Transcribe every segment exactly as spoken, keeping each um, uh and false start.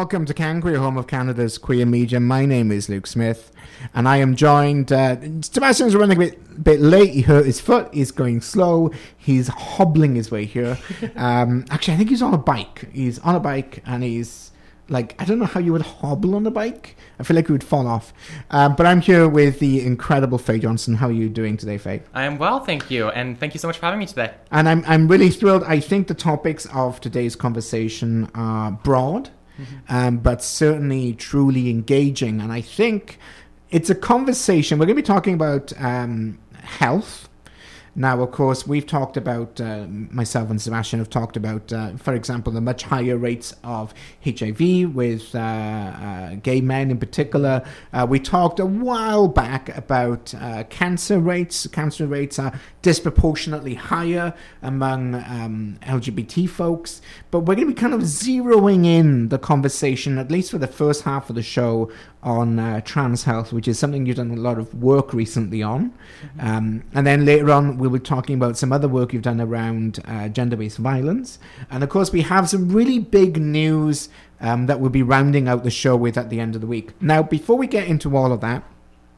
welcome to Can Queer, home of Canada's queer media. My name is Luke Smith, and I am joined... Uh, Sebastian's running a bit, bit late. He hurt his foot. He's going slow. He's hobbling his way here. Um, actually, I think he's on a bike. He's on a bike, and he's... Like, I don't know how you would hobble on a bike. I feel like you would fall off. Um, but I'm here with the incredible Faye Johnson. How are you doing today, Faye? I am well, thank you. And thank you so much for having me today. And I'm I'm really thrilled. I think the topics of today's conversation are broad, mm-hmm. um, but certainly truly engaging. And I think it's a conversation. We're going to be talking about um, health. Now, of course, we've talked about, uh, myself and Sebastian have talked about, uh, for example, the much higher rates of H I V with uh, uh, gay men in particular. Uh, we talked a while back about uh, cancer rates. Cancer rates are disproportionately higher among um, L G B T folks. But we're going to be kind of zeroing in the conversation, at least for the first half of the show, on uh, trans health, which is something you've done a lot of work recently on. Mm-hmm. Um, and then later on, we'll be talking about some other work you've done around uh, gender-based violence. And of course, we have some really big news um, that we'll be rounding out the show with at the end of the week. Now, before we get into all of that,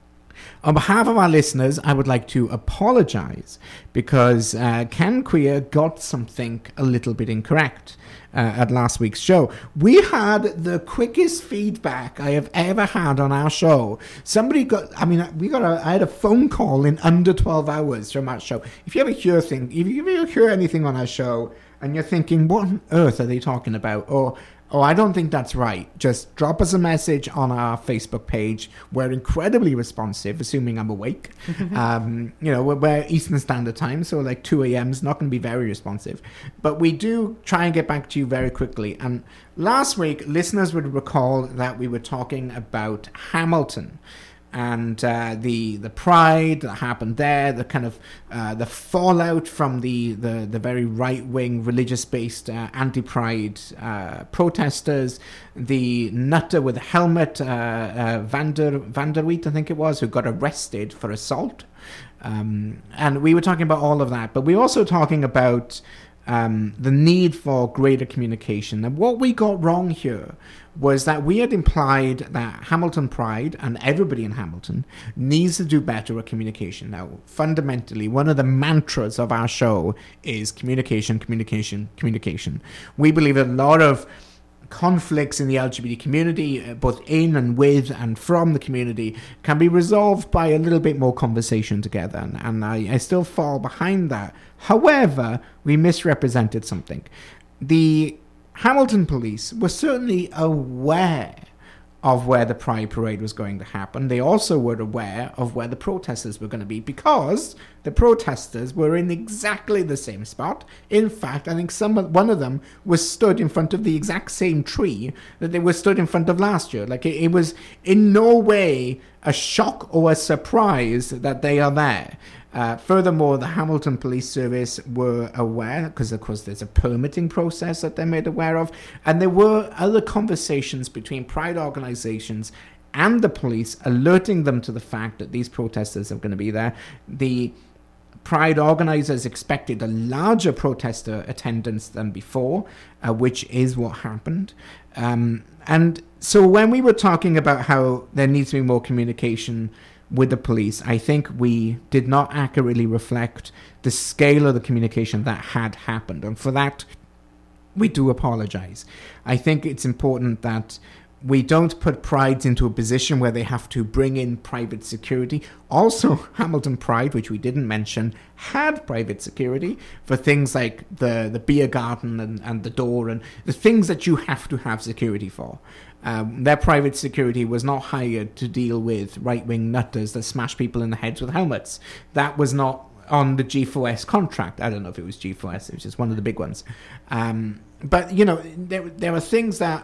on behalf of our listeners, I would like to apologize because uh, Can Queer got something a little bit incorrect uh, at last week's show. We had the quickest feedback I have ever had on our show. Somebody got, I mean, we got a, I had a phone call in under twelve hours from our show. If you ever hear thing, if you ever hear anything on our show and you're thinking, what on earth are they talking about? Or, oh, I don't think that's right. Just drop us a message on our Facebook page. We're incredibly responsive, assuming I'm awake. um, you know, we're, we're Eastern Standard Time, so like two a.m. is not going to be very responsive. But we do try and get back to you very quickly. And last week, listeners would recall that we were talking about Hamilton and uh, the the pride that happened there, the kind of uh, the fallout from the, the, the very right-wing religious-based uh, anti-pride uh, protesters, the nutter with a helmet, uh, uh, Vander Vanderweet, I think it was, who got arrested for assault. Um, and we were talking about all of that, but we were also talking about um, the need for greater communication. And what we got wrong here was that we had implied that Hamilton Pride and everybody in Hamilton needs to do better at communication. Now, fundamentally, one of the mantras of our show is communication, communication, communication. We believe that a lot of conflicts in the L G B T community, both in and with and from the community, can be resolved by a little bit more conversation together. And, and I, I still fall behind that. However, we misrepresented something. The Hamilton police were certainly aware of where the Pride Parade was going to happen. They also were aware of where the protesters were going to be because the protesters were in exactly the same spot. In fact, I think some one of them was stood in front of the exact same tree that they were stood in front of last year. Like, it, it was in no way a shock or a surprise that they are there. Uh, furthermore, the Hamilton Police Service were aware, because of course there's a permitting process that they're made aware of, and there were other conversations between pride organizations and the police alerting them to the fact that these protesters are going to be there. The Pride organizers expected a larger protester attendance than before, uh, which is what happened. Um, and so when we were talking about how there needs to be more communication with the police, I think we did not accurately reflect the scale of the communication that had happened. And for that, we do apologize. I think it's important that we don't put Prides into a position where they have to bring in private security. Also, Hamilton Pride, which we didn't mention, had private security for things like the, the beer garden and, and the door and the things that you have to have security for. Um, their private security was not hired to deal with right-wing nutters that smash people in the heads with helmets. That was not on the G four S contract. I don't know if it was G four S. It was just one of the big ones. Um, but, you know, there, there are things that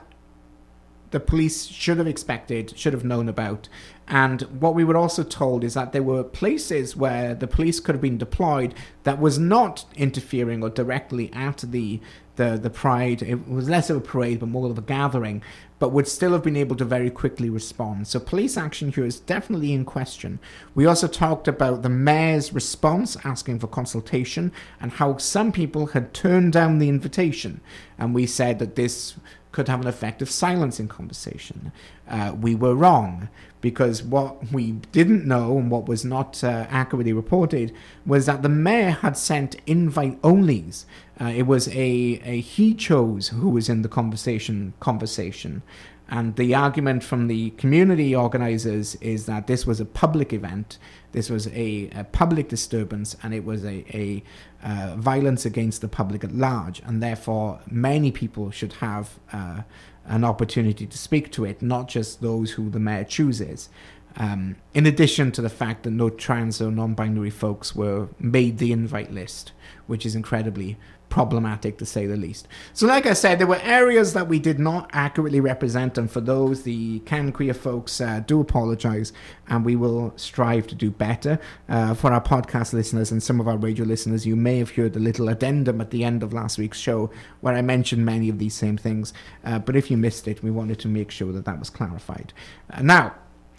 the police should have expected, should have known about. And what we were also told is that there were places where the police could have been deployed that was not interfering or directly at the the, the Pride. It was less of a parade, but more of a gathering, but would still have been able to very quickly respond. So police action here is definitely in question. We also talked about the mayor's response, asking for consultation, and how some people had turned down the invitation. And we said that this could have an effect of silencing conversation. Uh, we were wrong, because what we didn't know and what was not uh, accurately reported was that the mayor had sent invite-onlys. Uh, it was a, a he chose who was in the conversation conversation. And the argument from the community organizers is that this was a public event, this was a, a public disturbance, and it was a, a uh, violence against the public at large, and therefore many people should have uh, an opportunity to speak to it, not just those who the mayor chooses. Um, in addition to the fact that no trans or non-binary folks were made the invite list, which is incredibly problematic to say the least. So like I said, there were areas that we did not accurately represent, and for those, the Can Queer folks uh, do apologize, and we will strive to do better. Uh, for our podcast listeners and some of our radio listeners, you may have heard a little addendum at the end of last week's show where I mentioned many of these same things, uh, but if you missed it, we wanted to make sure that that was clarified. Uh, now,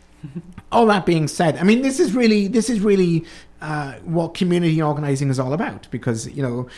all that being said, I mean, this is really, this is really uh, what community organizing is all about, because, you know,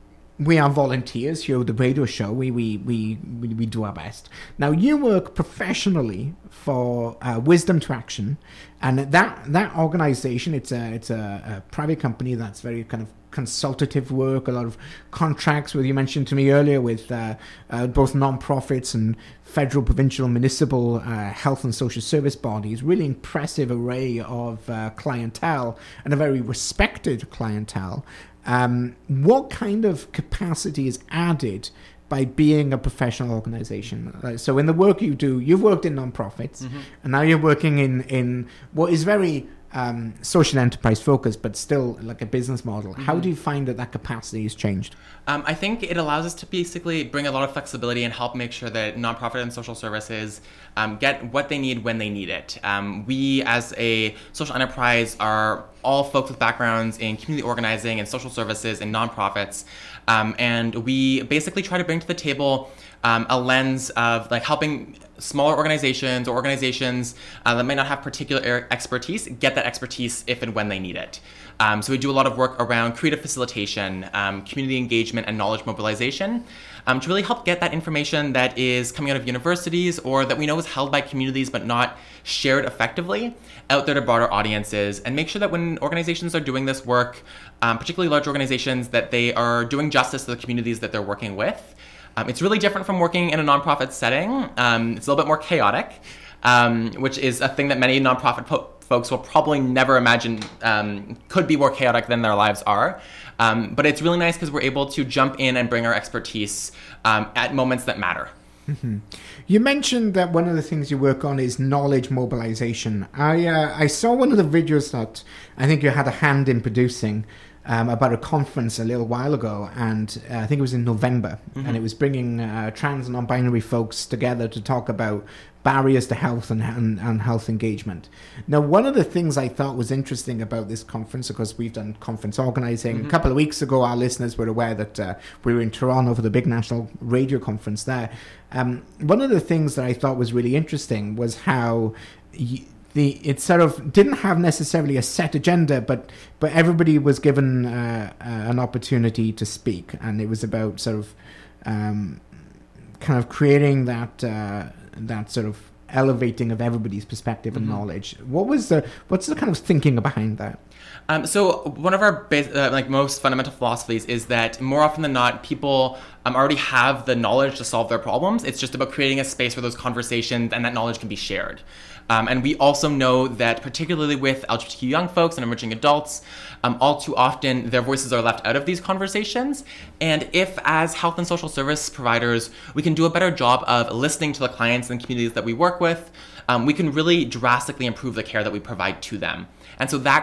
we are volunteers here at the radio show. We we, we, we we do our best. Now, you work professionally for uh, Wisdom to Action, and that that organization, it's a it's a, a private company that's very kind of consultative work, a lot of contracts with, you mentioned to me earlier, with uh, uh, both non-profits and federal, provincial, municipal uh, health and social service bodies. Really impressive array of uh, clientele, and a very respected clientele. Um, what kind of capacity is added by being a professional organization? Uh, so in the work you do, you've worked in non-profits, mm-hmm. and now you're working in, in what is very um, social enterprise focused, but still like a business model. Mm-hmm. How do you find that that capacity has changed? Um, I think it allows us to basically bring a lot of flexibility and help make sure that nonprofit and social services um, get what they need when they need it. Um, we, as a social enterprise, are all folks with backgrounds in community organizing and social services and nonprofits, um, and we basically try to bring to the table um, a lens of like helping smaller organizations or organizations uh, that might not have particular expertise get that expertise if and when they need it. Um, so we do a lot of work around creative facilitation, um, community engagement, and knowledge mobilization um, to really help get that information that is coming out of universities or that we know is held by communities but not shared effectively out there to broader audiences, and make sure that when organizations are doing this work, um, particularly large organizations, that they are doing justice to the communities that they're working with. Um, it's really different from working in a nonprofit setting. Um, it's a little bit more chaotic, um, which is a thing that many nonprofit po- folks will probably never imagine um, could be more chaotic than their lives are. Um, but it's really nice because we're able to jump in and bring our expertise um, at moments that matter. Mm-hmm. You mentioned that one of the things you work on is knowledge mobilization. I uh, I saw one of the videos that I think you had a hand in producing um, about a conference a little while ago, and uh, I think it was in November, mm-hmm. and it was bringing uh, trans and non-binary folks together to talk about barriers to health and, and, and health engagement. Now, one of the things I thought was interesting about this conference, because we've done conference organizing. Mm-hmm. A couple of weeks ago, our listeners were aware that uh, we were in Toronto for the big national radio conference there. Um, one of the things that I thought was really interesting was how y- the it sort of didn't have necessarily a set agenda, but but everybody was given uh, uh, an opportunity to speak, and it was about sort of um, kind of creating that uh, that sort of elevating of everybody's perspective and mm-hmm. knowledge. What was the what's the kind of thinking behind that? Um, so one of our base, uh, like most fundamental philosophies is that more often than not, people um, already have the knowledge to solve their problems. It's just about creating a space where those conversations and that knowledge can be shared. Um, and we also know that particularly with L G B T Q young folks and emerging adults, um, all too often their voices are left out of these conversations. And if as health and social service providers, we can do a better job of listening to the clients and communities that we work with, um, we can really drastically improve the care that we provide to them. And so that conference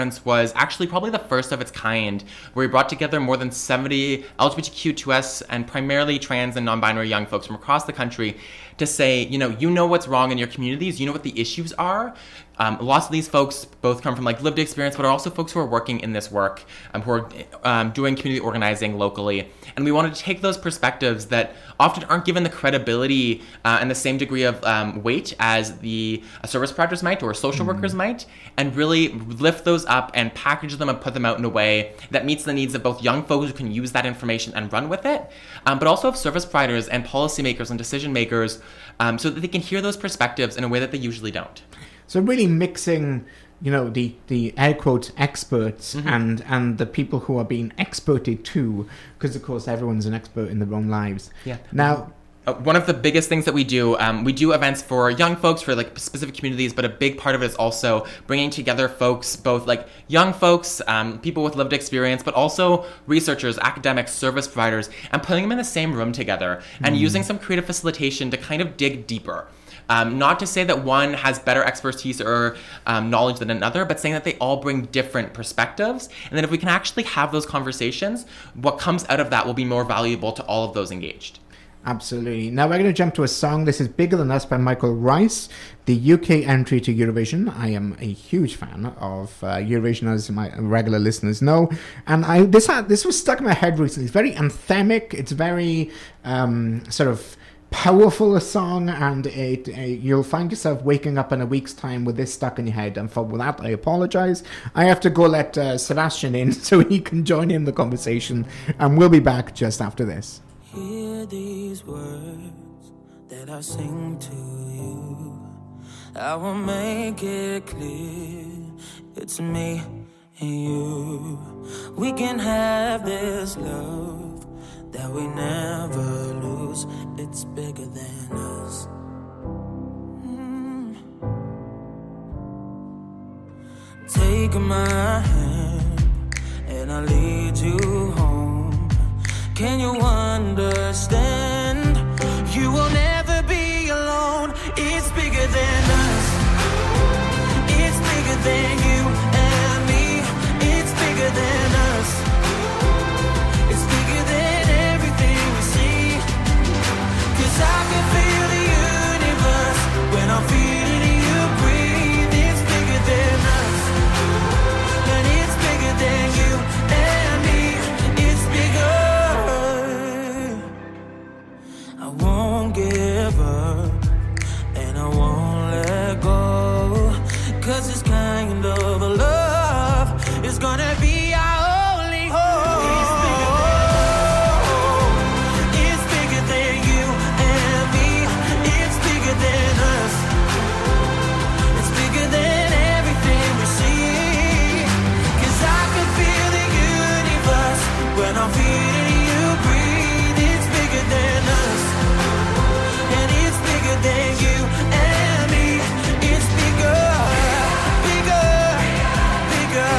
conference was actually probably the first of its kind, where we brought together more than seventy L G B T Q two S and primarily trans and non-binary young folks from across the country to say, you know, you know what's wrong in your communities, you know what the issues are. Um, lots of these folks both come from like lived experience, but are also folks who are working in this work, um, who are um, doing community organizing locally. And we wanted to take those perspectives that often aren't given the credibility uh, and the same degree of um, weight as the uh, service providers might or social mm. workers might, and really lift those up and package them and put them out in a way that meets the needs of both young folks who can use that information and run with it, um, but also of service providers and policymakers and decision makers, um, so that they can hear those perspectives in a way that they usually don't. So really mixing, you know, the, the air quotes experts mm-hmm. and, and the people who are being experted to, because of course everyone's an expert in their own lives. Yeah. Now, uh, one of the biggest things that we do, um, we do events for young folks, for like specific communities, but a big part of it is also bringing together folks, both like young folks, um, people with lived experience, but also researchers, academics, service providers, and putting them in the same room together and mm. using some creative facilitation to kind of dig deeper. Um, not to say that one has better expertise or um, knowledge than another, but saying that they all bring different perspectives. And then if we can actually have those conversations, what comes out of that will be more valuable to all of those engaged. Absolutely. Now we're going to jump to a song. This is Bigger Than Us by Michael Rice, the U K entry to Eurovision. I am a huge fan of uh, Eurovision, as my regular listeners know. And I this had, this was stuck in my head recently. It's very anthemic. It's very um, sort of powerful a song, and it, uh, you'll find yourself waking up in a week's time with this stuck in your head. And for that, I apologize. I have to go let uh, Sebastian in so he can join in the conversation, and we'll be back just after this. Hear these words that I sing to you. I will make it clear it's me and you. We can have this love that we never lose. It's bigger than us. Mm. Take my hand and I'll lead you home. Can you understand? You will never be alone. It's bigger than us. It's bigger than you and me. It's bigger than us. It's bigger than everything we see. 'Cause I can feel the universe when I'm feeling you breathe. It's bigger than us. And it's bigger than you and me. It's bigger. I won't give up and I won't let go. 'Cause this kind of a love is gonna be our only hope. It's bigger than you and me. It's bigger than us. It's bigger than everything we see. 'Cause I can feel the universe when I'm feeling you breathe. It's bigger than us. And it's bigger than you and me. It's bigger, bigger, bigger.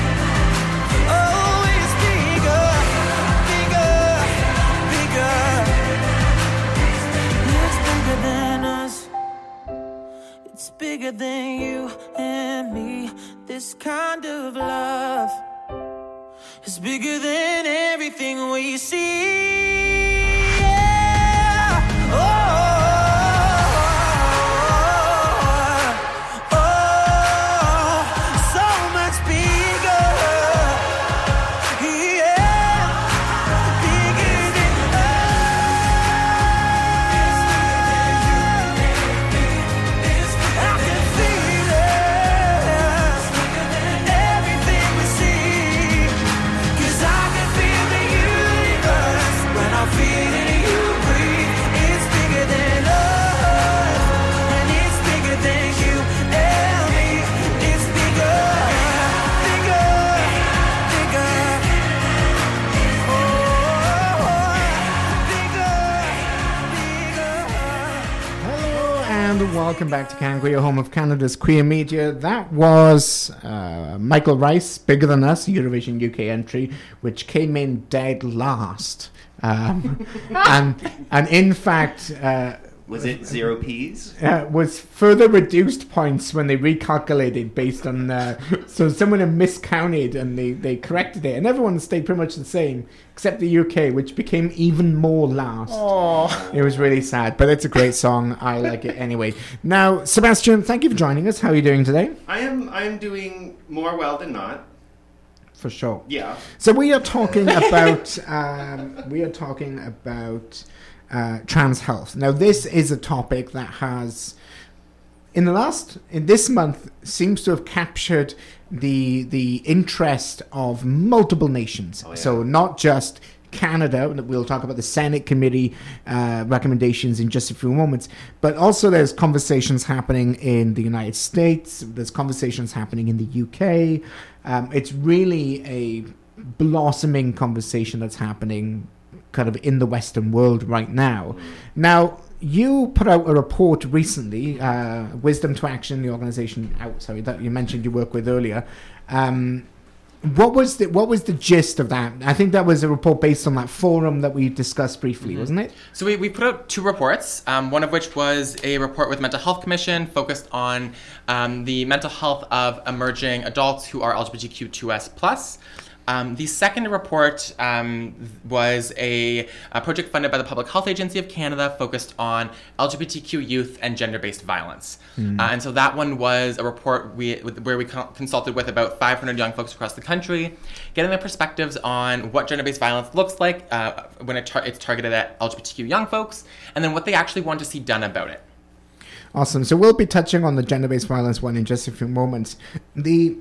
Oh, it's bigger, bigger, bigger. It's bigger than us. It's bigger than you and me. This kind of love is bigger than everything we see. Yeah. Oh. Welcome back to Can Queer, home of Canada's queer media. That was uh, Michael Rice, Bigger Than Us, Eurovision U K entry, which came in dead last. Um, and and in fact, uh, Was it zero P's? Uh, was further reduced points when they recalculated based on... Uh, so someone had miscounted and they, they corrected it. And everyone stayed pretty much the same, except the U K, which became even more last. Aww. It was really sad, but it's a great song. I like it anyway. Now, Sebastian, thank you for joining us. How are you doing today? I am I am doing more well than not. For sure. Yeah. So we are talking about... Um, we are talking about... Uh, trans health. Now, this is a topic that has, in the last, in this month, seems to have captured the the interest of multiple nations. Oh, yeah. So not just Canada. We'll talk about the Senate committee uh, recommendations in just a few moments, but also there's conversations happening in the United States. There's conversations happening in the U K. Um, it's really a blossoming conversation that's happening kind of in the Western world right now. Now, you put out a report recently, uh, Wisdom to Action, the organization out, sorry, that you mentioned you work with earlier. Um, what was the what was the gist of that? I think that was a report based on that forum that we discussed briefly, mm-hmm. wasn't it? So we, we put out two reports, um, one of which was a report with Mental Health Commission focused on um, the mental health of emerging adults who are L G B T Q two S plus. Um, the second report um, was a, a project funded by the Public Health Agency of Canada focused on L G B T Q youth and gender-based violence. Mm. Uh, and so that one was a report we, where we consulted with about five hundred young folks across the country, getting their perspectives on what gender-based violence looks like uh, when it tar- it's targeted at L G B T Q young folks, and then what they actually want to see done about it. Awesome. So we'll be touching on the gender-based violence one in just a few moments. The...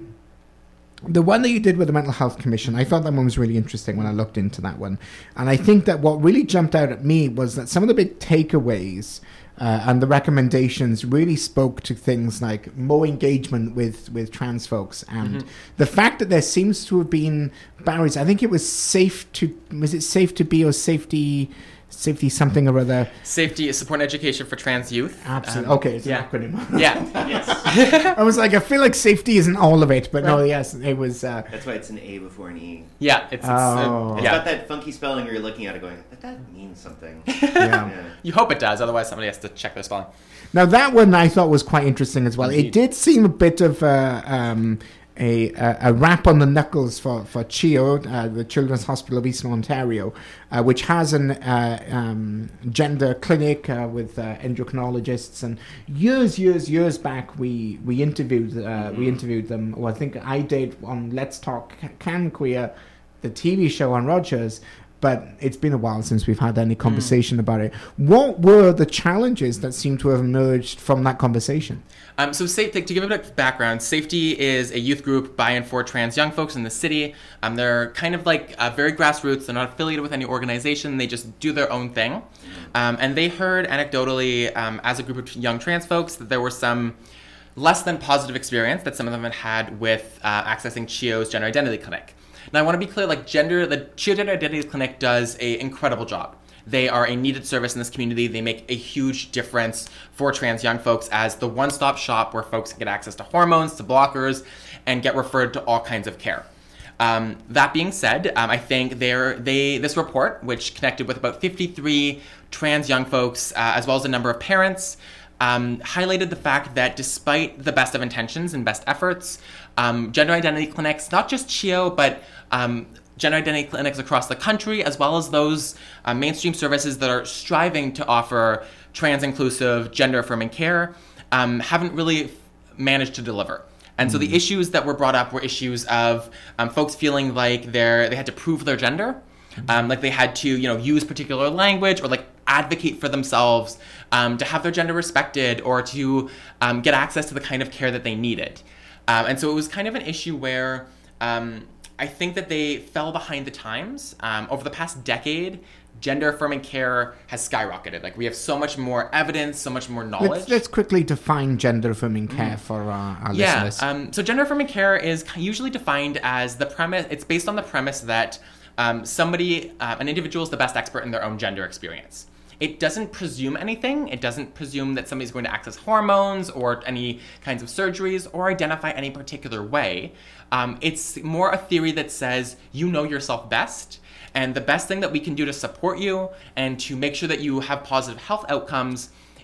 The one that you did with the Mental Health Commission, I thought that one was really interesting when I looked into that one. And I think that what really jumped out at me was that some of the big takeaways uh, and the recommendations really spoke to things like more engagement with, with trans folks. And mm-hmm. the fact that there seems to have been barriers. I think it was safe to, was it safe to be or safety... Safety something or other. Safety, support and education for trans youth. Absolutely. Um, okay, it's yeah. an acronym. Yeah. Yes. I was like, I feel like safety isn't all of it, but right. no, yes, it was. Uh, That's why it's an A before an E. Yeah, it's, it's, oh. uh, it's yeah. got that funky spelling where you're looking at it going, but that means something. Yeah. yeah. You hope it does, otherwise somebody has to check their spelling. Now, that one I thought was quite interesting as well. Indeed. It did seem a bit of a... Um, A, a, a rap on the knuckles for, for CHEO, uh, the Children's Hospital of Eastern Ontario, uh, which has an uh, um, gender clinic uh, with uh, endocrinologists. And years, years, years back, we we interviewed uh, mm-hmm. we interviewed them. Well, I think I did on Let's Talk Can Queer, the T V show on Rogers. But it's been a while since we've had any conversation mm. about it. What were the challenges that seem to have emerged from that conversation? Um, so safe, to give a bit of background, Safety is a youth group by and for trans young folks in the city. Um, they're kind of like uh, very grassroots. They're not affiliated with any organization. They just do their own thing. Um, and they heard anecdotally, um, as a group of young trans folks, that there were some less than positive experience that some of them had had with uh, accessing CHEO's Gender Identity Clinic. Now, I want to be clear, like gender, the CHEO Gender Identity Clinic does an incredible job. They are a needed service in this community. They make a huge difference for trans young folks as the one-stop shop where folks can get access to hormones, to blockers, and get referred to all kinds of care. Um, that being said, um, I think they're, they this report, which connected with about fifty-three trans young folks, uh, as well as a number of parents, um, highlighted the fact that despite the best of intentions and best efforts, um, gender identity clinics, not just CHEO, but um, gender identity clinics across the country, as well as those uh, mainstream services that are striving to offer trans-inclusive, gender-affirming care, um, haven't really f- managed to deliver. And mm. so the issues that were brought up were issues of um, folks feeling like they're, they had to prove their gender, um, like they had to, you know, use particular language or like advocate for themselves um, to have their gender respected or to um, get access to the kind of care that they needed. Um, and so it was kind of an issue where um, I think that they fell behind the times. Um, over the past decade, gender-affirming care has skyrocketed. Like, we have so much more evidence, so much more knowledge. Let's, let's quickly define gender-affirming care mm. for our, our yeah, listeners. Um, so gender-affirming care is usually defined as the premise, it's based on the premise that um, somebody, uh, an individual is the best expert in their own gender experience. It doesn't presume anything. It doesn't presume that somebody's going to access hormones or any kinds of surgeries or identify any particular way. Um, it's more a theory that says you know yourself best, and the best thing that we can do to support you and to make sure that you have positive health outcomes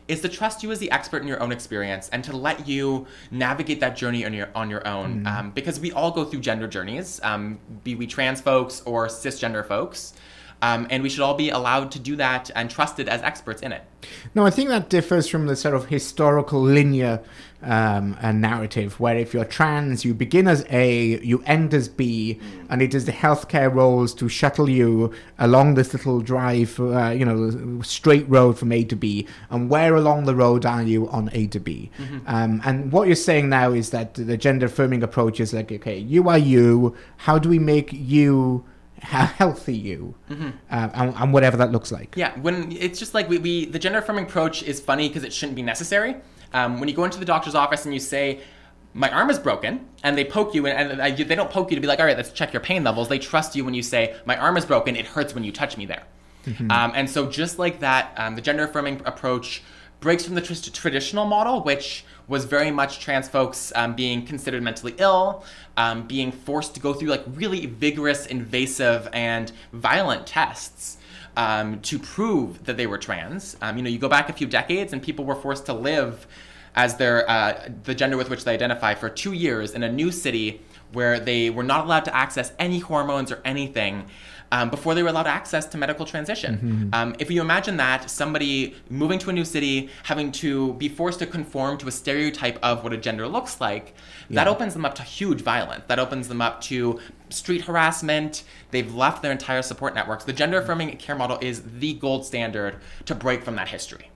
is to trust you as the expert in your own experience and to let you navigate that journey on your on your own. Mm. Um, because we all go through gender journeys, um, be we trans folks or cisgender folks. Um, and we should all be allowed to do that and trusted as experts in it. No, I think that differs from the sort of historical linear um, uh, narrative, where if you're trans, you begin as A, you end as B, mm. and it is the healthcare roles to shuttle you along this little drive, uh, you know, straight road from A to B. And where along the road are you on A to B? Mm-hmm. Um, and what you're saying now is that the gender affirming approach is like, okay, you are you. How do we make you how healthy you, mm-hmm. uh, and, and whatever that looks like. Yeah, when it's just like we, we the gender affirming approach is funny because it shouldn't be necessary. Um, when you go into the doctor's office and you say, my arm is broken, and they poke you, and, and they don't poke you to be like, all right, let's check your pain levels. They trust you when you say, my arm is broken, it hurts when you touch me there. Mm-hmm. Um, and so just like that, um, the gender affirming approach breaks from the tr- traditional model, which was very much trans folks um, being considered mentally ill, um, being forced to go through like really vigorous, invasive, and violent tests um, to prove that they were trans. Um, you know, you go back a few decades and people were forced to live as their uh, the gender with which they identify for two years in a new city where they were not allowed to access any hormones or anything um, before they were allowed access to medical transition. Mm-hmm. Um, if you imagine that, somebody moving to a new city, having to be forced to conform to a stereotype of what a gender looks like, yeah. that opens them up to huge violence. That opens them up to street harassment. They've left their entire support networks. The gender affirming care model is the gold standard to break from that history.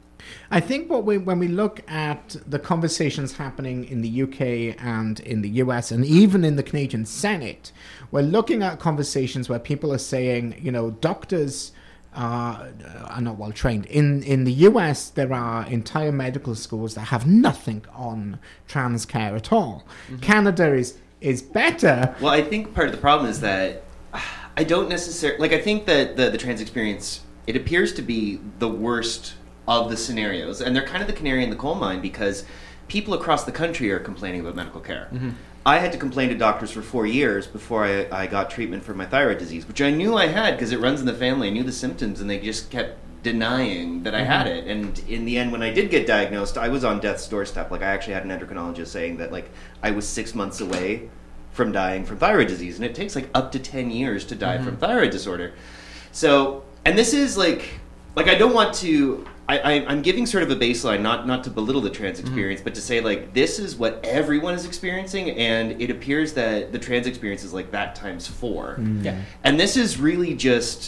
I think what we, when we look at the conversations happening in the U K and in the U S and even in the Canadian Senate, we're looking at conversations where people are saying, you know, doctors are, are not well trained. In in the U S, there are entire medical schools that have nothing on trans care at all. Mm-hmm. Canada is is better. Well, I think part of the problem is that I don't necessarily, like, I think that the, the trans experience, it appears to be the worst of the scenarios, and they're kind of the canary in the coal mine because people across the country are complaining about medical care. Mm-hmm. I had to complain to doctors for four years before I, I got treatment for my thyroid disease, which I knew I had because it runs in the family. I knew the symptoms, and they just kept denying that I mm-hmm. had it. And in the end, when I did get diagnosed, I was on death's doorstep. Like, I actually had an endocrinologist saying that, like, I was six months away from dying from thyroid disease, and it takes like up to ten years to die mm-hmm. from thyroid disorder. So, and this is like, like I don't want to. I, I, I'm giving sort of a baseline, not not to belittle the trans experience, mm-hmm. but to say, like, this is what everyone is experiencing, and it appears that the trans experience is like that times four. Mm-hmm. Yeah. And this is really just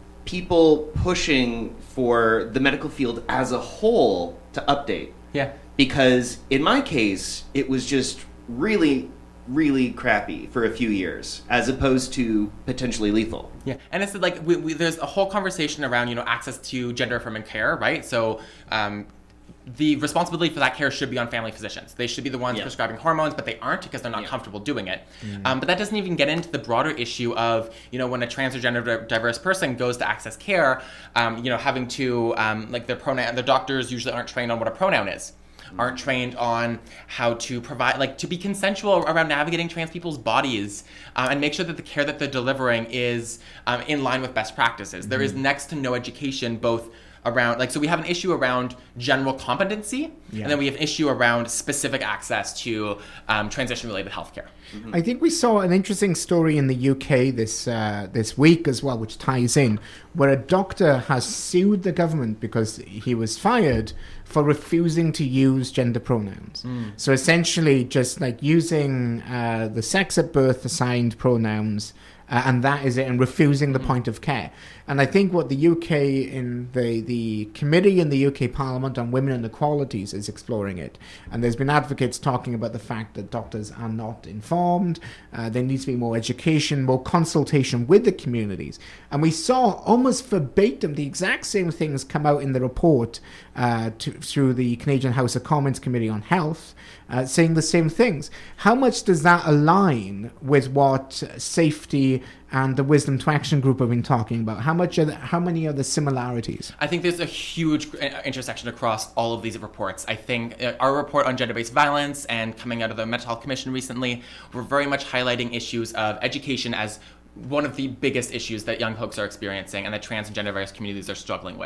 people pushing for the medical field as a whole to update. Yeah. Because in my case, it was just really, really crappy for a few years, as opposed to potentially lethal. Yeah, and it's like we, we, there's a whole conversation around, you know, access to gender affirming care, right? So um, the responsibility for that care should be on family physicians. They should be the ones yeah. prescribing hormones, but they aren't because they're not yeah. comfortable doing it. Mm. Um, but that doesn't even get into the broader issue of, you know, when a trans or gender diverse person goes to access care, um, you know, having to, um, like their pronoun, their doctors usually aren't trained on what a pronoun is. Aren't trained on how to provide, like, to be consensual around navigating trans people's bodies uh, and make sure that the care that they're delivering is um, in line with best practices. Mm-hmm. There is next to no education both around, like, so we have an issue around general competency, yeah. and then we have an issue around specific access to um, transition-related healthcare. Mm-hmm. I think we saw an interesting story in the U K this uh, this week as well, which ties in, where a doctor has sued the government because he was fired for refusing to use gender pronouns. Mm. So essentially just like using uh, the sex at birth assigned pronouns, uh, and that is it, and refusing the mm. point of care. And I think what the U K in the, the committee in the U K Parliament on Women and Equalities is exploring it. And there's been advocates talking about the fact that doctors are not informed. Uh, there needs to be more education, more consultation with the communities. And we saw almost verbatim the exact same things come out in the report uh, to, through the Canadian House of Commons Committee on Health, uh, saying the same things. How much does that align with what safety and the Wisdom to Action group have been talking about? How much are the, how many are the similarities? I think there's a huge intersection across all of these reports. I think our report on gender-based violence and coming out of the Mental Health Commission recently, we're very much highlighting issues of education as one of the biggest issues that young folks are experiencing and that trans and gender diverse communities are struggling with.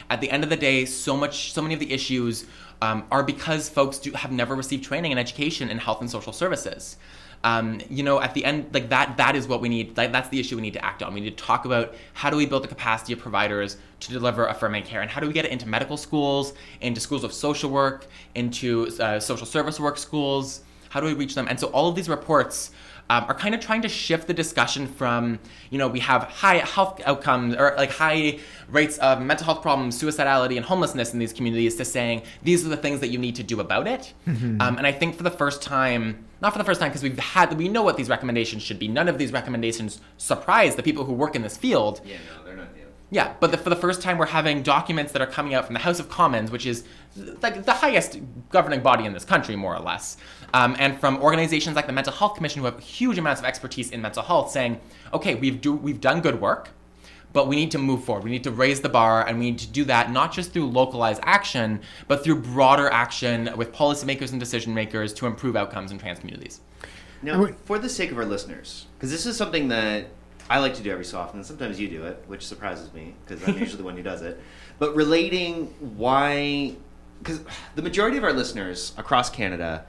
At the end of the day, so much, so many of the issues um, are because folks do have never received training and education in health and social services. Um, you know, at the end, like that, that is what we need. Like, that's the issue we need to act on. We need to talk about how do we build the capacity of providers to deliver affirming care, and how do we get it into medical schools, into schools of social work, into uh, social service work schools. How do we reach them? And so all of these reports um, are kind of trying to shift the discussion from, you know, we have high health outcomes or like high rates of mental health problems, suicidality, and homelessness in these communities to saying these are the things that you need to do about it. Mm-hmm. Um, and I think for the first time, not for the first time, because we've had, we know what these recommendations should be. None of these recommendations surprise the people who work in this field. Yeah, no, they're not new. Yeah, but the, for the first time, we're having documents that are coming out from the House of Commons, which is like the highest governing body in this country, more or less, um, and from organizations like the Mental Health Commission, who have huge amounts of expertise in mental health, saying, okay, we've do we've done good work, but we need to move forward. We need to raise the bar, and we need to do that not just through localized action, but through broader action with policymakers and decision makers to improve outcomes in trans communities. Now, for the sake of our listeners, because this is something that I like to do every so often, and sometimes you do it, which surprises me, because I'm usually the one who does it. But relating why, because the majority of our listeners across Canada,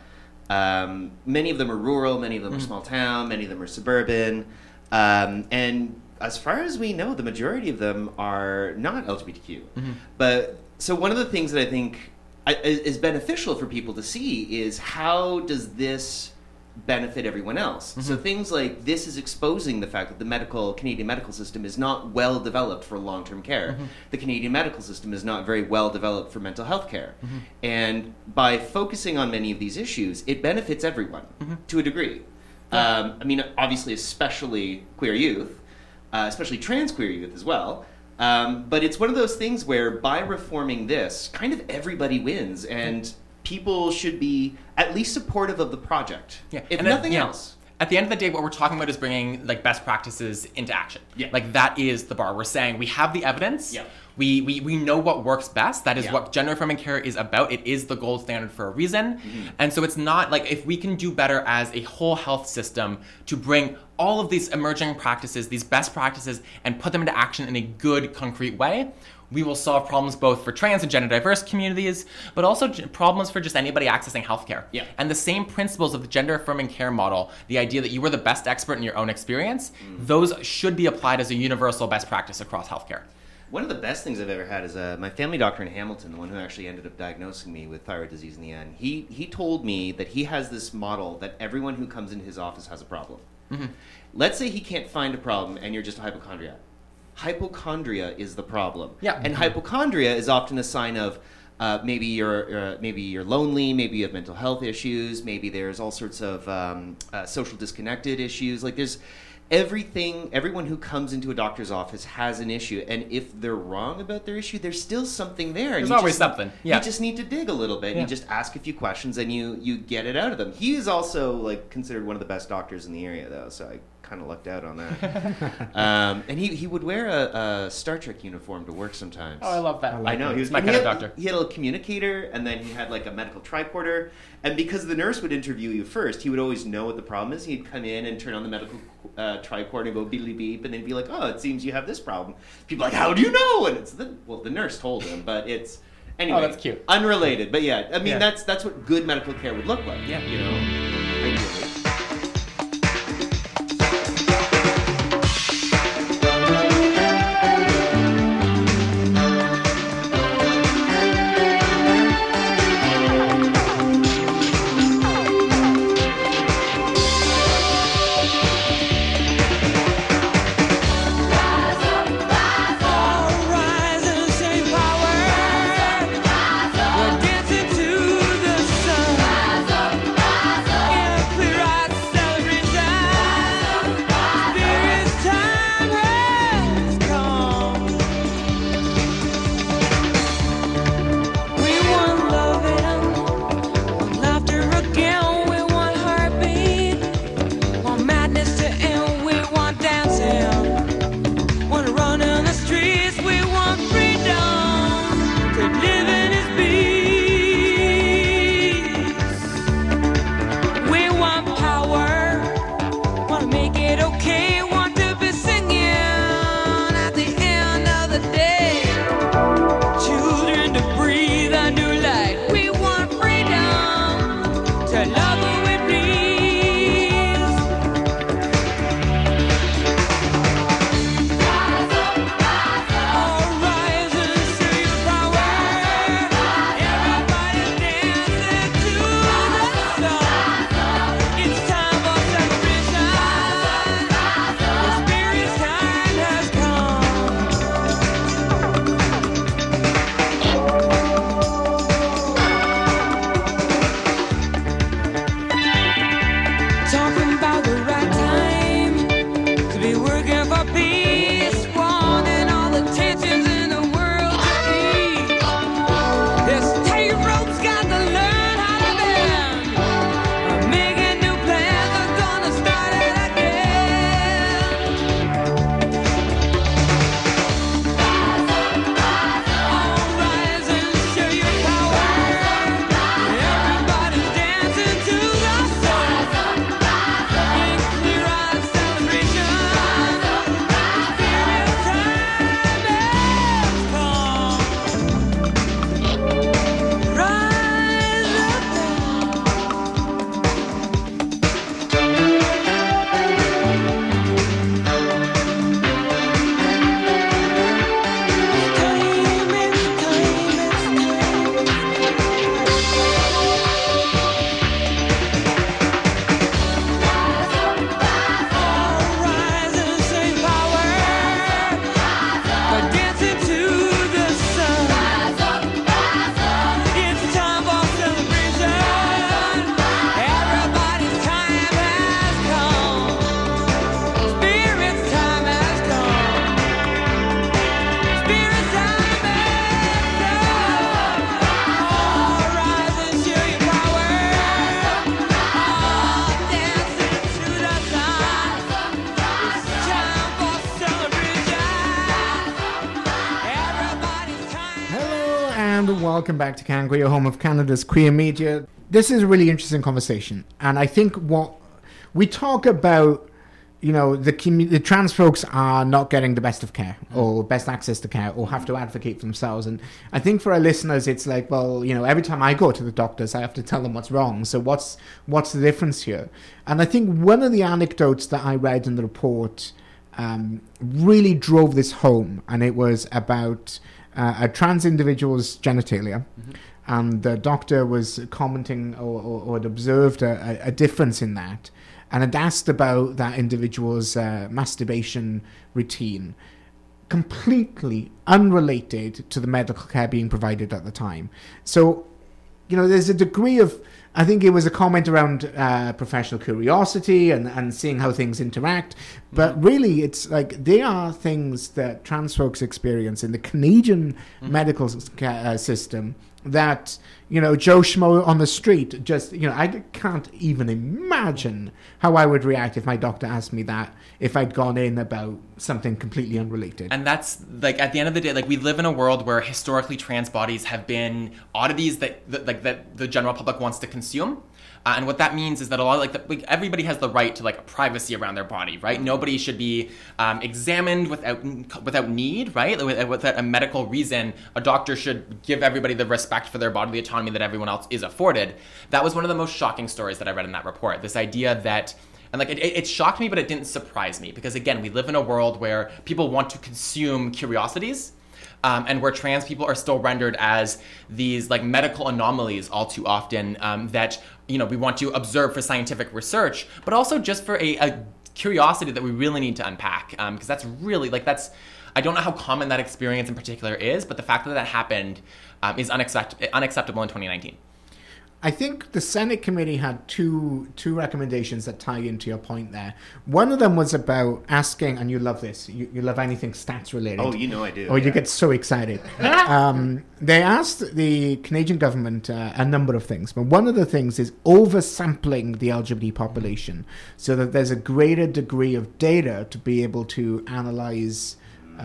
um, many of them are rural, many of them mm-hmm. are small town, many of them are suburban, um, and as far as we know, the majority of them are not L G B T Q. Mm-hmm. But so one of the things that I think is beneficial for people to see is how does this benefit everyone else. Mm-hmm. So things like this is exposing the fact that the medical Canadian medical system is not well developed for long-term care. Mm-hmm. The Canadian medical system is not very well developed for mental health care. Mm-hmm. And by focusing on many of these issues, it benefits everyone mm-hmm. to a degree. Yeah. Um, I mean, obviously, especially queer youth, uh, especially trans queer youth as well. Um, but it's one of those things where by reforming this, kind of everybody wins, and mm-hmm. people should be at least supportive of the project, yeah. if and nothing then, yeah. else. At the end of the day, what we're talking about is bringing like best practices into action. Yeah. Like that is the bar. We're saying we have the evidence. Yeah. We, we we know what works best. That is yeah. what gender affirming care is about. It is the gold standard for a reason. Mm-hmm. And so it's not like if we can do better as a whole health system to bring all of these emerging practices, these best practices, and put them into action in a good, concrete way, we will solve problems both for trans and gender diverse communities, but also g- problems for just anybody accessing healthcare. Yeah. And the same principles of the gender affirming care model, the idea that you were the best expert in your own experience, mm. those should be applied as a universal best practice across healthcare. One of the best things I've ever had is uh, my family doctor in Hamilton, the one who actually ended up diagnosing me with thyroid disease in the end. He he told me that he has this model that everyone who comes into his office has a problem. Mm-hmm. Let's say he can't find a problem and you're just a hypochondriac. Hypochondria is the problem. Yeah. And hypochondria is often a sign of uh, maybe you're uh, maybe you're lonely, maybe you have mental health issues, maybe there's all sorts of um, uh, social disconnected issues. Like there's everything, everyone who comes into a doctor's office has an issue, and if they're wrong about their issue, there's still something there. There's and you always just, something. Yeah. You just need to dig a little bit, and yeah. you just ask a few questions, and you you get it out of them. He is also like considered one of the best doctors in the area, though, so I kind of lucked out on that. um, and he, he would wear a, a Star Trek uniform to work sometimes. Oh, I love that. I, I know. He was my kind he had, of doctor. He had a little communicator, and then he had like a medical tricorder. And because the nurse would interview you first, he would always know what the problem is. He'd come in and turn on the medical uh, tricorder and go beeply beep, and then he'd be like, "Oh, it seems you have this problem." People are like, "How do you know?" And it's the well, the nurse told him, but it's anyway. Oh, that's cute. Unrelated, but yeah, I mean yeah. that's that's what good medical care would look like. Yeah, you know, ideally. Clear Welcome back to Canqueer, your home of Canada's queer media. This is a really interesting conversation, and I think what we talk about, you know, the, commu- the trans folks are not getting the best of care or best access to care or have to advocate for themselves. And I think for our listeners, it's like, well, you know, every time I go to the doctors, I have to tell them what's wrong. So what's what's the difference here? And I think one of the anecdotes that I read in the report um, really drove this home, and it was about uh, a trans individual's genitalia. Mm-hmm. And the doctor was commenting or, or, or had observed a, a difference in that, and had asked about that individual's uh, masturbation routine, completely unrelated to the medical care being provided at the time. So, you know, there's a degree of, I think it was a comment around uh, professional curiosity and, and seeing how things interact. But really, it's like they are things that trans folks experience in the Canadian mm-hmm. medical uh, system that, you know, Joe Schmo on the street just, you know, I can't even imagine how I would react if my doctor asked me that, if I'd gone in about something completely unrelated. And that's, like, at the end of the day, like, we live in a world where historically trans bodies have been oddities that, that like, that the general public wants to consume. Uh, and what that means is that a lot of, like, the, like, everybody has the right to, like, privacy around their body, right? Nobody should be um, examined without without need, right? Without a medical reason. A doctor should give everybody the respect for their bodily autonomy that everyone else is afforded. That was one of the most shocking stories that I read in that report. This idea that, and like, it, it shocked me, but it didn't surprise me. Because again, we live in a world where people want to consume curiosities. Um, and where trans people are still rendered as these like medical anomalies all too often um, that, you know, we want to observe for scientific research, but also just for a, a curiosity that we really need to unpack. Because um, that's really, like, that's, I don't know how common that experience in particular is, but the fact that that happened um, is unaccept- unacceptable in twenty nineteen. I think the Senate committee had two two recommendations that tie into your point there. One of them was about asking, and you love this, you, you love anything stats related. Oh, you know I do. Oh, yeah. You get so excited. um, they asked the Canadian government uh, a number of things, but one of the things is oversampling the L G B T population so that there's a greater degree of data to be able to analyze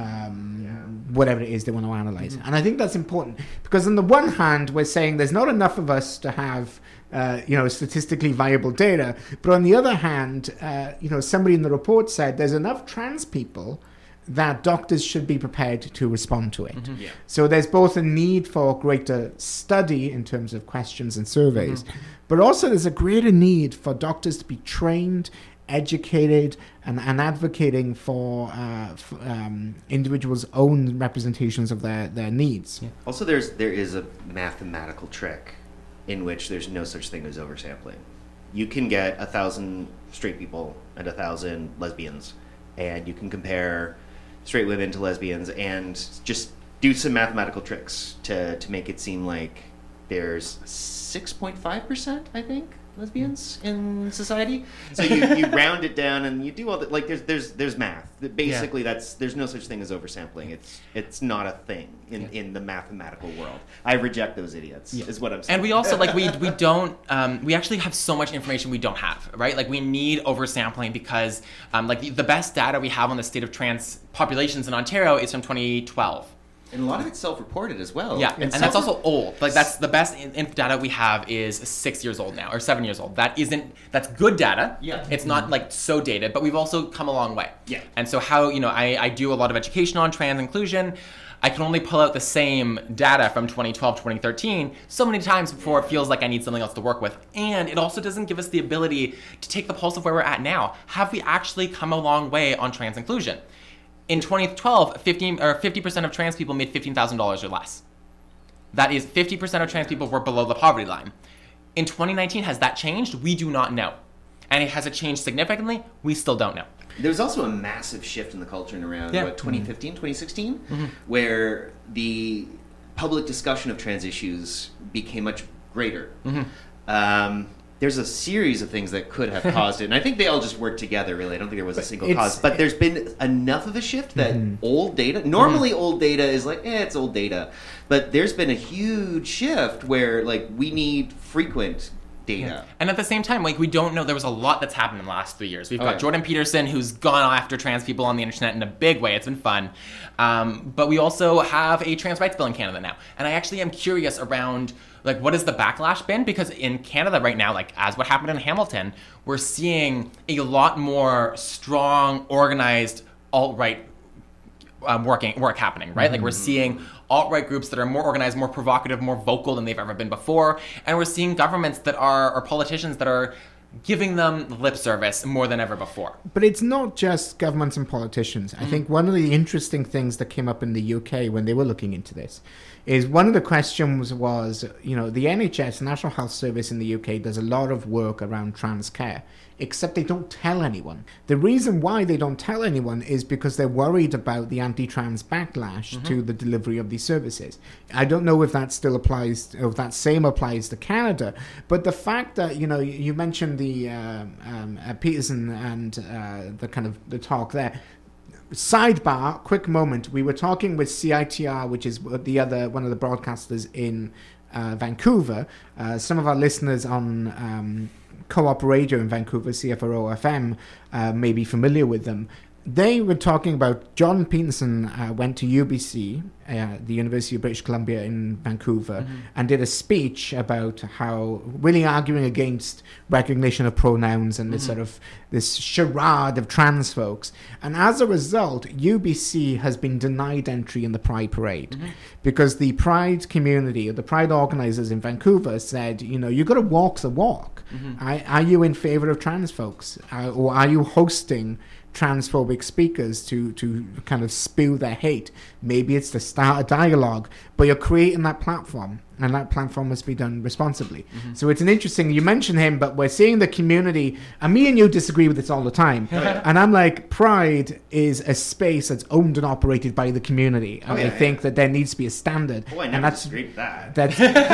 Um, yeah. whatever it is they want to analyze. Mm-hmm. And I think that's important because on the one hand, we're saying there's not enough of us to have, uh, you know, statistically viable data. But on the other hand, uh, you know, somebody in the report said there's enough trans people that doctors should be prepared to respond to it. Mm-hmm. Yeah. So there's both a need for greater study in terms of questions and surveys, mm-hmm. but also there's a greater need for doctors to be trained, educated, and, and advocating for, uh, for um, individuals' own representations of their, their needs. Yeah. Also, there's there is a mathematical trick in which there's no such thing as oversampling. You can get a thousand straight people and a thousand lesbians, and you can compare straight women to lesbians and just do some mathematical tricks to, to make it seem like there's six point five percent, I think, lesbians in society. So you, you round it down and you do all that. Like there's there's there's math. Basically, yeah. that's there's no such thing as oversampling. It's it's not a thing in, yeah. in the mathematical world. I reject those idiots. Yeah. Is what I'm saying. And we also like we we don't um, we actually have so much information we don't have, right? Like we need oversampling because um, like the, the best data we have on the state of trans populations in Ontario is from twenty twelve. And a lot of it's self-reported as well. Yeah, and, and that's also old. Like that's the best in, in data we have is six years old now, or seven years old. That isn't, that's good data. Yeah. It's not like so dated, but we've also come a long way. Yeah. And so how, you know, I, I do a lot of education on trans inclusion. I can only pull out the same data from twenty twelve, twenty thirteen so many times before it feels like I need something else to work with. And it also doesn't give us the ability to take the pulse of where we're at now. Have we actually come a long way on trans inclusion? In twenty twelve, fifteen or fifty percent of trans people made fifteen thousand dollars or less. That is fifty percent of trans people were below the poverty line. In twenty nineteen, has that changed? We do not know. And it has it changed significantly? We still don't know. There was also a massive shift in the culture in around yeah. what, twenty fifteen, twenty sixteen, mm-hmm. where the public discussion of trans issues became much greater. Mm-hmm. Um, There's a series of things that could have caused it, and I think they all just work together, really. I don't think there was a single it's, cause. But there's been enough of a shift that mm-hmm. old data, normally mm-hmm. old data is like, eh, it's old data. But there's been a huge shift where, like, we need frequent, data. And at the same time, like, we don't know, there was a lot that's happened in the last three years. We've Oh, got yeah. Jordan Peterson, who's gone after trans people on the internet in a big way. It's been fun. Um, but we also have a trans rights bill in Canada now. And I actually am curious around, like, what has the backlash been? Because in Canada right now, like, as what happened in Hamilton, we're seeing a lot more strong, organized alt-right um, working work happening, right? Mm-hmm. Like, we're seeing alt-right groups that are more organized, more provocative, more vocal than they've ever been before. And we're seeing governments that are, or politicians that are giving them lip service more than ever before. But it's not just governments and politicians. I mm. think one of the interesting things that came up in the U K when they were looking into this is one of the questions was, you know, the N H S, National Health Service in the U K, does a lot of work around trans care, except they don't tell anyone. The reason why they don't tell anyone is because they're worried about the anti-trans backlash mm-hmm. to the delivery of these services. I don't know if that still applies, or if that same applies to Canada, but the fact that, you know, you mentioned the uh, um, uh, Peterson and uh, the kind of the talk there. Sidebar, quick moment. We were talking with C I T R, which is the other one of the broadcasters in uh, Vancouver. Uh, some of our listeners on um, Co-op Radio in Vancouver, C F R O F M, uh, may be familiar with them. They were talking about Jordan Peterson uh, went to U B C, uh, the University of British Columbia in Vancouver, mm-hmm. and did a speech about how really arguing against recognition of pronouns and this mm-hmm. sort of this charade of trans folks. And as a result, U B C has been denied entry in the Pride Parade mm-hmm. because the Pride community, or the Pride organizers in Vancouver said, you know, you've got to walk the walk. Mm-hmm. Are, are you in favor of trans folks? Uh, or are you hosting transphobic speakers to to kind of spew their hate? Maybe it's to start a dialogue, but you're creating that platform, and that platform must be done responsibly. Mm-hmm. So it's an interesting, you mentioned him, but we're seeing the community, and me and you disagree with this all the time. And I'm like, Pride is a space that's owned and operated by the community, and oh, yeah, I think yeah. that there needs to be a standard. Oh, I never and that's disagree with that. That's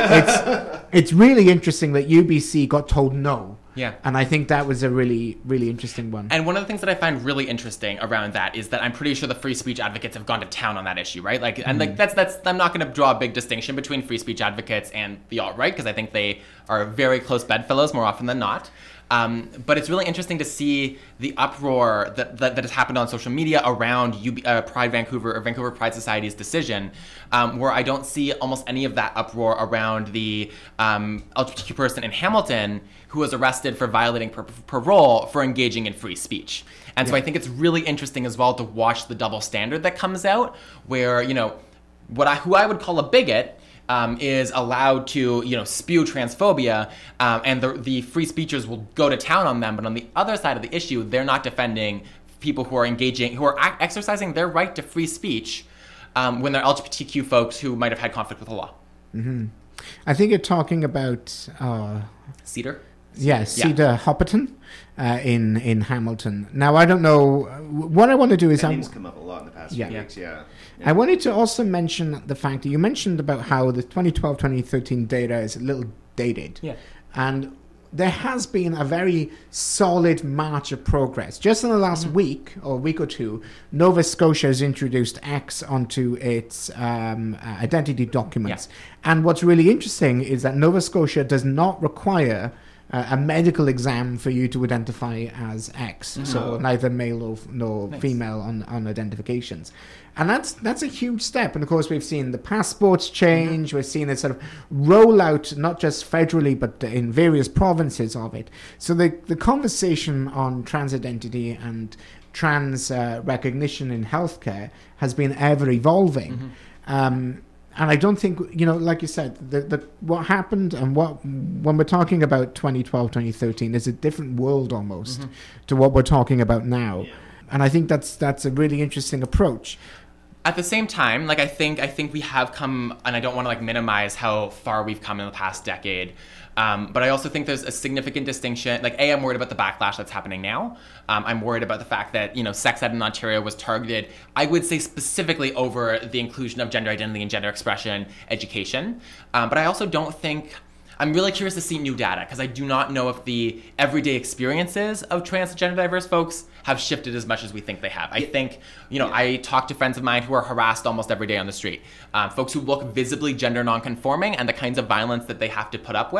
it's it's really interesting that U B C got told no. Yeah. And I think that was a really, really interesting one. And one of the things that I find really interesting around that is that I'm pretty sure the free speech advocates have gone to town on that issue, right? Like, and like that's that's I'm not going to draw a big distinction between free speech advocates and the alt-right, because I think they are very close bedfellows more often than not. Um, but it's really interesting to see the uproar that, that, that has happened on social media around U B, uh, Pride Vancouver or Vancouver Pride Society's decision, um, where I don't see almost any of that uproar around the um, L G B T Q person in Hamilton who was arrested for violating par- parole for engaging in free speech. And yeah. so I think it's really interesting as well to watch the double standard that comes out, where, you know, what I, who I would call a bigot Um, is allowed to, you know, spew transphobia, um, and the, the free speechers will go to town on them. But on the other side of the issue, they're not defending people who are engaging, who are ac- exercising their right to free speech um, when they're L G B T Q folks who might have had conflict with the law. Mm-hmm. I think you're talking about uh, Cedar. Yeah, Cedar yeah. Hopperton uh, in in Hamilton. Now, I don't know. What I want to do is... That I, name's come up a lot in the past yeah. few weeks, yeah. yeah. I wanted to also mention the fact that you mentioned about how the twenty twelve twenty thirteen data is a little dated. Yeah. And there has been a very solid march of progress. Just in the last mm-hmm. week or week or two, Nova Scotia has introduced X onto its um, uh, identity documents. Yeah. And what's really interesting is that Nova Scotia does not require Uh, a medical exam for you to identify as X, mm-hmm. so neither male or, nor nice. female on, on identifications. And that's that's a huge step. And of course, we've seen the passports change. Mm-hmm. We've seen it sort of roll out, not just federally, but in various provinces of it. So the, the conversation on trans identity and trans uh, recognition in healthcare has been ever evolving. Mm-hmm. Um, And I don't think, you know, like you said, the, the, what happened and what, when we're talking about twenty twelve, twenty thirteen, is a different world almost mm-hmm. to what we're talking about now. Yeah. And I think that's that's a really interesting approach. At the same time, like I think I think we have come, and I don't want to like minimize how far we've come in the past decade. Um, but I also think there's a significant distinction. Like, A, I'm worried about the backlash that's happening now. Um, I'm worried about the fact that, you know, sex ed in Ontario was targeted, I would say specifically over the inclusion of gender identity and gender expression education. Um, but I also don't think, I'm really curious to see new data, because I do not know if the everyday experiences of trans and gender diverse folks have shifted as much as we think they have. I think, you know, I talk to friends of mine who are harassed almost every day on the street. Um, folks who look visibly gender nonconforming, and the kinds of violence that they have to put up with.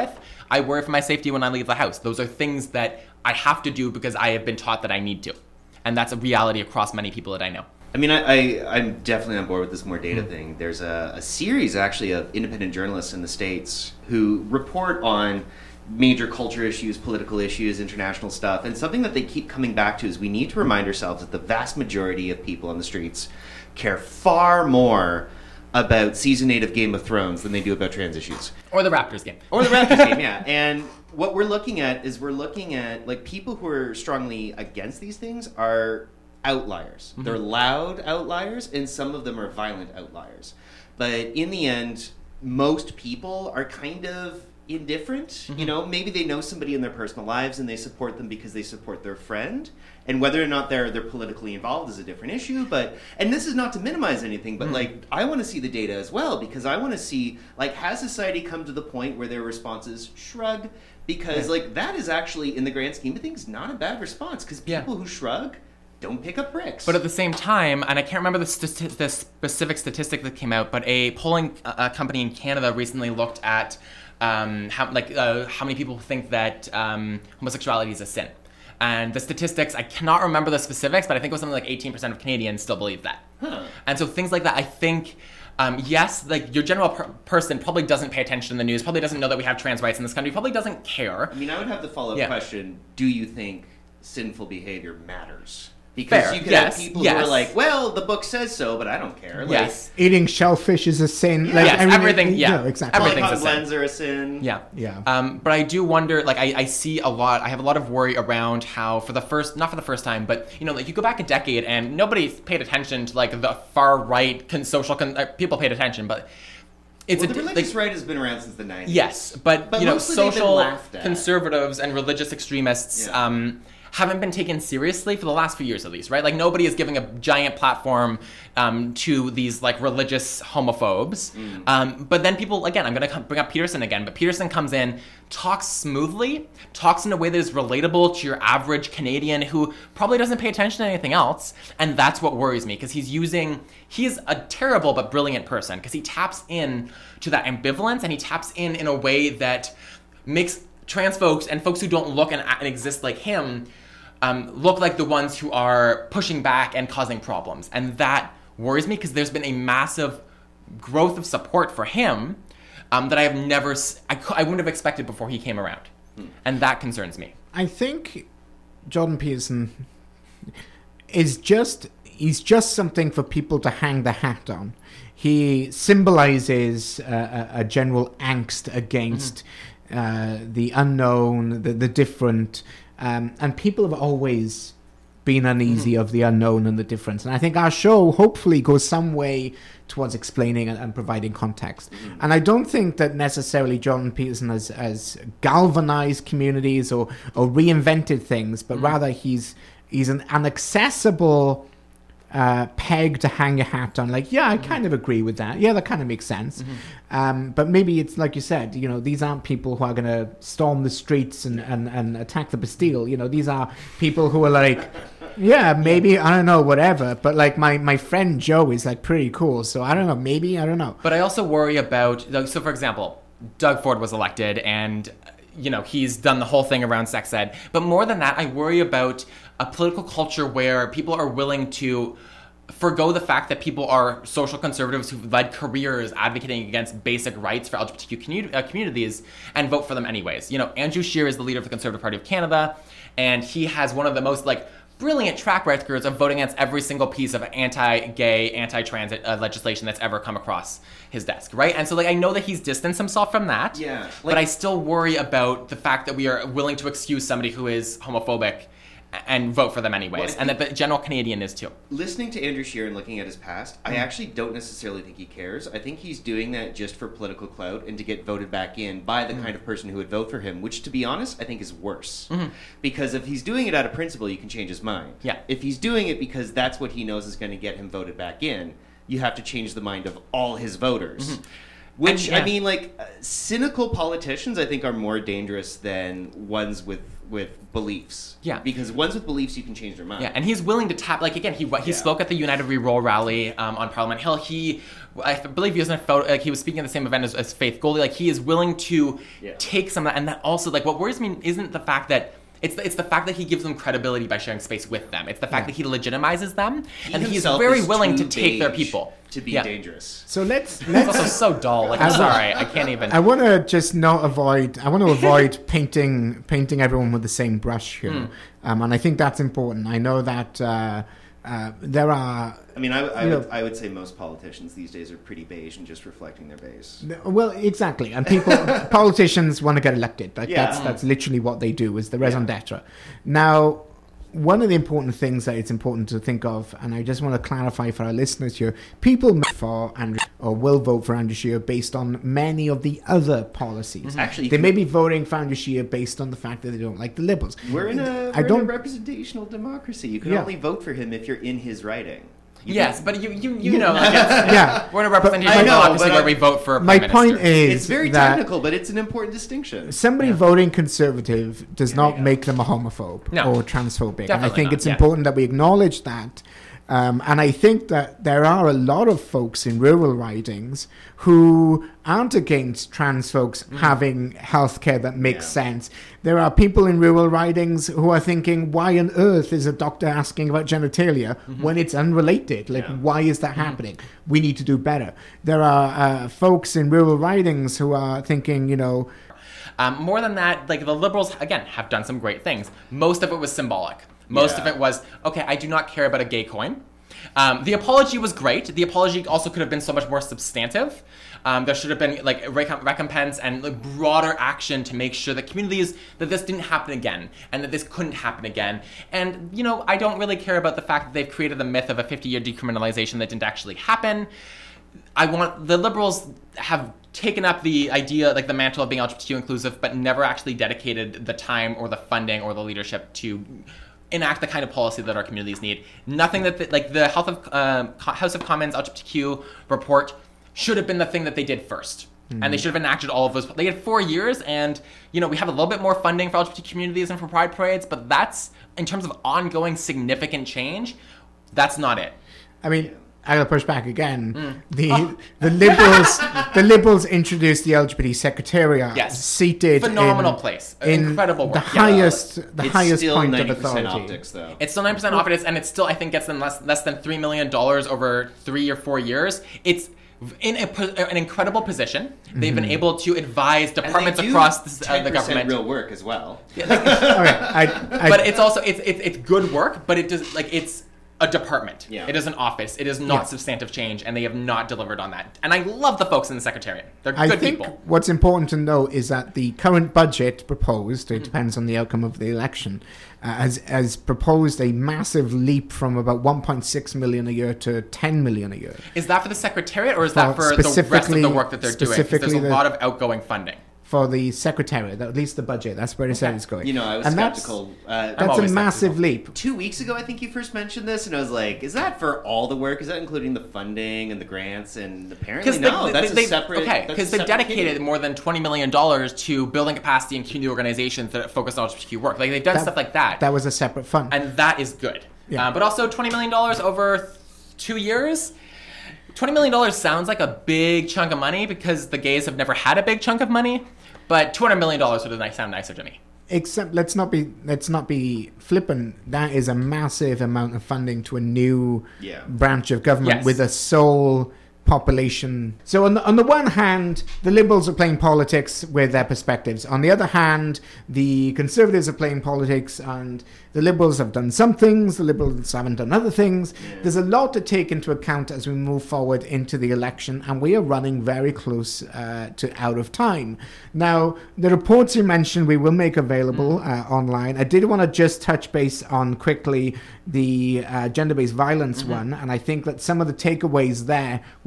I worry for my safety when I leave the house. Those are things that I have to do because I have been taught that I need to. And that's a reality across many people that I know. I mean, I, I, I'm definitely on board with this more data mm-hmm. thing. There's a, a series, actually, of independent journalists in the States who report on major culture issues, political issues, international stuff. And something that they keep coming back to is we need to remind ourselves that the vast majority of people on the streets care far more about season eight of Game of Thrones than they do about trans issues. Or the Raptors game. Or the Raptors game, yeah. And what we're looking at is we're looking at, like, people who are strongly against these things are outliers. Mm-hmm. They're loud outliers, and some of them are violent outliers. But in the end, most people are kind of indifferent. Mm-hmm. You know, maybe they know somebody in their personal lives and they support them because they support their friend. And whether or not they're they're politically involved is a different issue. But and this is not to minimize anything, but mm-hmm. like I want to see the data as well, because I want to see, like, has society come to the point where their response is shrug? Because yeah. like that is actually, in the grand scheme of things, not a bad response, because people yeah. who shrug don't pick up bricks. But at the same time, and I can't remember the, st- the specific statistic that came out, but a polling uh, company in Canada recently looked at um, how like uh, how many people think that um, homosexuality is a sin. And the statistics, I cannot remember the specifics, but I think it was something like eighteen percent of Canadians still believe that. Huh. And so things like that, I think, um, yes, like your general per- person probably doesn't pay attention to the news, probably doesn't know that we have trans rights in this country, probably doesn't care. I mean, I would have the follow-up yeah. question, do you think sinful behavior matters? Because Fair. you could yes. have people yes. who are like, well, the book says so, but I don't care. Like, yes. Eating shellfish is a sin. Yeah. Like, yes, I mean, everything, it, yeah. No, exactly. Everything's a sin. blends are a sin. Yeah. Yeah. Um, but I do wonder, like, I, I see a lot, I have a lot of worry around how for the first, not for the first time, but, you know, like, you go back a decade and nobody paid attention to, like, the far-right con- social, con- uh, people paid attention, but it's well, a, the religious like, right has been around since the nineties. Yes, but, but you know, mostly they've been social laughed at. conservatives and religious extremists, yeah. um, haven't been taken seriously for the last few years, at least, right? Like, nobody is giving a giant platform um, to these, like, religious homophobes. Mm. Um, but then people, again, I'm going to bring up Peterson again, but Peterson comes in, talks smoothly, talks in a way that is relatable to your average Canadian who probably doesn't pay attention to anything else, and that's what worries me, because he's using, he's a terrible but brilliant person, because he taps in to that ambivalence, and he taps in in a way that makes trans folks and folks who don't look and, and exist like him Um, look like the ones who are pushing back and causing problems. And that worries me, because there's been a massive growth of support for him um, that I have never, I, I wouldn't have expected before he came around. Hmm. And that concerns me. I think Jordan Peterson is just, he's just something for people to hang their hat on. He symbolizes uh, a, a general angst against mm-hmm. uh, the unknown, the, the different. Um, and people have always been uneasy mm-hmm. of the unknown and the difference. And I think our show hopefully goes some way towards explaining and, and providing context. Mm-hmm. And I don't think that necessarily Jordan Peterson has, has galvanized communities or, or reinvented things, but mm-hmm. rather he's he's an, an accessible uh, peg to hang your hat on. Like, yeah, I mm-hmm. kind of agree with that. Yeah, that kind of makes sense. Mm-hmm. Um, but maybe it's like you said, you know, these aren't people who are going to storm the streets and, and, and attack the Bastille. You know, these are people who are like, yeah, maybe, I don't know, whatever. But like my, my friend Joe is like pretty cool. So I don't know, maybe, I don't know. But I also worry about, so for example, Doug Ford was elected and, you know, he's done the whole thing around sex ed. But more than that, I worry about a political culture where people are willing to forgo the fact that people are social conservatives who've led careers advocating against basic rights for L G B T Q communi- uh, communities and vote for them anyways. You know, Andrew Scheer is the leader of the Conservative Party of Canada, and he has one of the most, like, brilliant track records of voting against every single piece of anti-gay, anti-trans uh, legislation that's ever come across his desk, right? And so, like, I know that he's distanced himself from that, yeah, like, but I still worry about the fact that we are willing to excuse somebody who is homophobic and vote for them anyways, well, and that the general Canadian is too. Listening to Andrew Scheer and looking at his past, mm-hmm. I actually don't necessarily think he cares. I think he's doing that just for political clout and to get voted back in by the mm-hmm. kind of person who would vote for him, which, to be honest, I think is worse. Mm-hmm. Because if he's doing it out of principle, you can change his mind. Yeah. If he's doing it because that's what he knows is going to get him voted back in, you have to change the mind of all his voters. Mm-hmm. Which, And, yeah. I mean, like, uh, cynical politicians, I think, are more dangerous than ones with, with beliefs. Yeah. Because ones with beliefs, you can change their mind. Yeah, and he's willing to tap. Like again, he he Yeah. spoke at the United We Roll rally um, on Parliament Hill. He, I believe, he was in a photo. Like he was speaking at the same event as, as Faith Goldie. Like he is willing to Yeah. take some of that, and that also like what worries me isn't the fact that. It's the, it's the fact that he gives them credibility by sharing space with them. It's the fact that he legitimizes them, He and he's himself very is willing too to take their beige people. to be Yeah. dangerous. So let's It's let's. also so dull. Like I'm sorry, I can't even. I want to just not avoid. I want to avoid painting painting everyone with the same brush here, Mm. um, and I think that's important. I know that uh, uh, there are. I mean, I, I, You would, know- I would say most politicians these days are pretty beige and just reflecting their base. Well, exactly, and people, politicians want to get elected. Like Yeah. that's that's literally what they do. Is the raison Yeah. d'être. Now, one of the important things that it's important to think of, and I just want to clarify for our listeners here: people vote for Andrew or will vote for Andrew Scheer based on many of the other policies. Actually, They may be voting for Andrew Scheer based on the fact that they don't like the Liberals. We're in a, I we're don't- in a representational democracy. You can Yeah. only vote for him if you're in his riding. You Yes, can- but you you, you know, like it's, Yeah. we're in a representation I know, democracy but where I- we vote for a My prime point minister. is it's very that technical, but it's an important distinction. somebody Yeah. voting conservative does There not you go. make them a homophobe No. or transphobic. And I Definitely think not, it's yeah. important that we acknowledge that. Um, and I think that there are a lot of folks in rural ridings who aren't against trans folks having healthcare that makes Yeah. sense. There are people in rural ridings who are thinking, why on earth is a doctor asking about genitalia when it's unrelated? Like, Yeah. why is that happening? We need to do better. There are uh, folks in rural ridings who are thinking, you know, Um, more than that, like the Liberals, again, have done some great things. Most of it was symbolic. Most Yeah. of it was, okay, I do not care about a gay coin. Um, the apology was great. The apology also could have been so much more substantive. Um, there should have been like rec- recompense and like broader action to make sure that communities, that this didn't happen again and that this couldn't happen again. And, you know, I don't really care about the fact that they've created the myth of a fifty-year decriminalization that didn't actually happen. I want the Liberals have taken up the idea, like the mantle of being L G B T Q inclusive, but never actually dedicated the time or the funding or the leadership to enact the kind of policy that our communities need. Nothing that, the, like the Health of um, Co- House of Commons L G B T Q report should have been the thing that they did first. Mm-hmm. And they should have enacted all of those. They had four years and, you know, we have a little bit more funding for L G B T communities and for pride parades, but that's, in terms of ongoing significant change, that's not it. I mean, I gotta push back again. Mm. The Oh. the liberals the liberals introduced the L G B T secretariat, Yes. seated Phenomenal in, place. in Incredible the work. Yeah. highest the it's highest still point ninety of percent authority. optics, though. It's still nine percent off it is, and it still, I think, gets them less less than three million dollars over three or four years. It's in a, po- an incredible position. They've been able to advise departments and they do across the, uh, ten the percent government. real work as well. Okay, I, I, But it's also it's, it's it's good work, but it does like it's a department. Yeah. It is an office. It is not Yeah. substantive change, and they have not delivered on that. And I love the folks in the secretariat. They're I good think people. what's important to know is that the current budget proposed, Mm. it depends on the outcome of the election, uh, has, has proposed a massive leap from about one point six million a year to ten million a year. Is that for the secretariat, or is that For for the rest of specifically- the work that they're doing? 'Cause there's specifically a the- lot of outgoing funding. For the secretariat, at least the budget, that's where it said it's going. You know, I was and that's, skeptical. Uh, that's a always massive skeptical. leap. two weeks ago, I think you first mentioned this, and I was like, "Is that for all the work? Is that including the funding and the grants?" And apparently, no. That's a separate. Okay, that's a because they've separate dedicated thing. more than twenty million dollars to building capacity in community organizations that focus on L G B T Q work. Like they've done That- stuff like that, That was a separate fund. and that is good. Yeah. Uh, but also twenty million dollars over th- two years. twenty million dollars sounds like a big chunk of money because the gays have never had a big chunk of money, but two hundred million dollars would have sound nicer to me. Except let's not be let's not be flippant. That is a massive amount of funding to a new Yeah. branch of government Yes. with a sole population. So on the, on the one hand, the Liberals are playing politics with their perspectives. On the other hand, the Conservatives are playing politics, and the Liberals have done some things, the Liberals haven't done other things. Yeah. There's a lot to take into account as we move forward into the election, and we are running very close uh, to out of time. Now, the reports you mentioned we will make available uh, online. I did want to just touch base on quickly the uh, gender-based violence one, and I think that some of the takeaways there were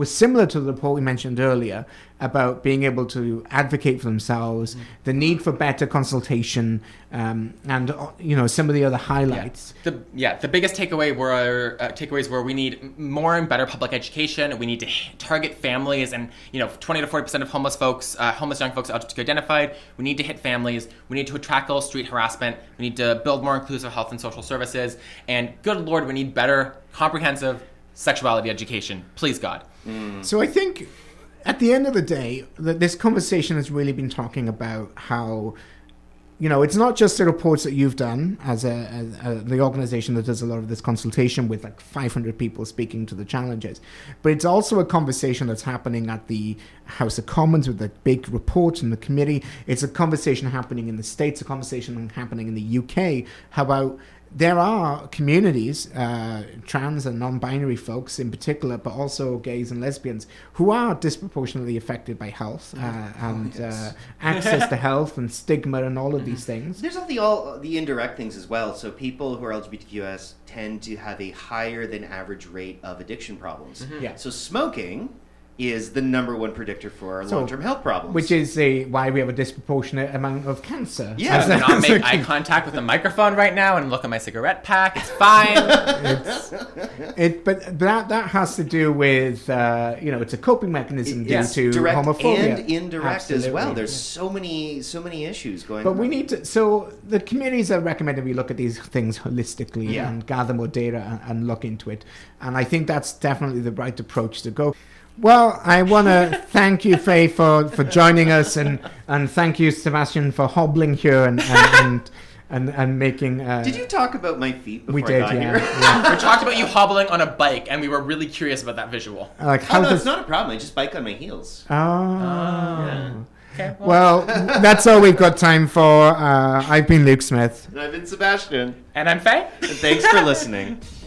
similar to the report we mentioned earlier about being able to advocate for themselves, mm. the need for better consultation, um, and uh, you know some of the other highlights. Yeah, the, yeah, the biggest takeaway were uh, takeaways were we need more and better public education. We need to target families, and you know, twenty to forty percent of homeless folks, uh, homeless young folks, are L G B T Q identified. We need to hit families. We need to tackle street harassment. We need to build more inclusive health and social services. And good Lord, we need better, comprehensive sexuality education. Please, God. Mm. So I think, at the end of the day, that this conversation has really been talking about how, you know, it's not just the reports that you've done as a, as a the organization that does a lot of this consultation with like five hundred people speaking to the challenges, but it's also a conversation that's happening at the House of Commons with the big report in the committee. It's a conversation happening in the States, a conversation happening in the U K. How about there are communities, uh, trans and non-binary folks in particular, but also gays and lesbians, who are disproportionately affected by health uh, and oh, yes. uh, access to health and stigma and all of these things. There's all the all the indirect things as well. So people who are L G B T Q S tend to have a higher than average rate of addiction problems. Mm-hmm. Yeah. So smoking is the number one predictor for so, long-term health problems. Which is a, why we have a disproportionate amount of cancer. Yeah, I cannot make eye contact with the microphone right now and look at my cigarette pack. It's fine. it's, it, but that that has to do with, uh, you know, it's a coping mechanism it, due yes, to direct homophobia. and indirect Absolutely. as well. There's yeah. so many so many issues going but on. But we need to, so the committees are recommending we look at these things holistically yeah. and gather more data and, and look into it. And I think that's definitely the right approach to go. Well, I want to thank you, Faye, for, for joining us, and, and thank you, Sebastian, for hobbling here and and and, and, and making. Uh, did you talk about my feet before we did, I got yeah, here? yeah. We talked about you hobbling on a bike, and we were really curious about that visual. Like, how oh, no, does... it's not a problem. I just bike on my heels. Oh. oh. Yeah. Okay, well, well that's all we've got time for. Uh, I've been Luke Smith. And I've been Sebastian. And I'm Faye. And thanks for listening.